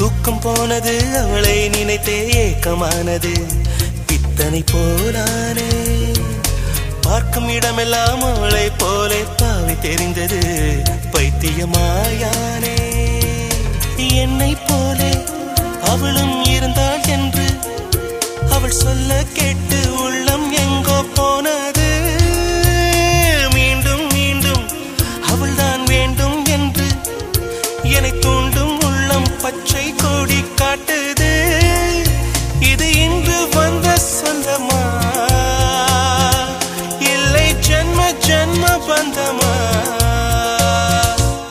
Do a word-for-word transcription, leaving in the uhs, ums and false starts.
தூக்கம் போனது அவளை நினைத்தே ஏக்கமானது பித்தனை போலானே பார்க்கும் இடமெல்லாம் அவளை போலே பாவை தெரிந்தது பைத்தியமாயானே என்னை போலே அவளும் இருந்தாள் என்று அவள் சொல்ல கேட்டு உள்ளம்